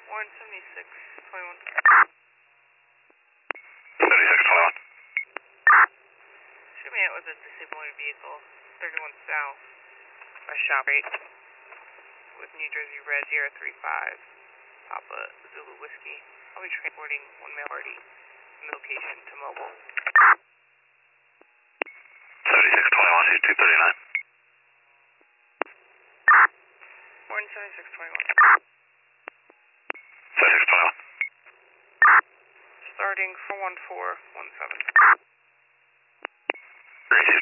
Warren 7621. 7621. Shoot me out with a disabled vehicle, 31 South, by Shop 8, with New Jersey Red 035, Papa Zulu Whiskey. I'll be transporting one male party from the location to mobile. 7621, shoot 239. Warren 7621. 7621. Starting for 1417. Gracie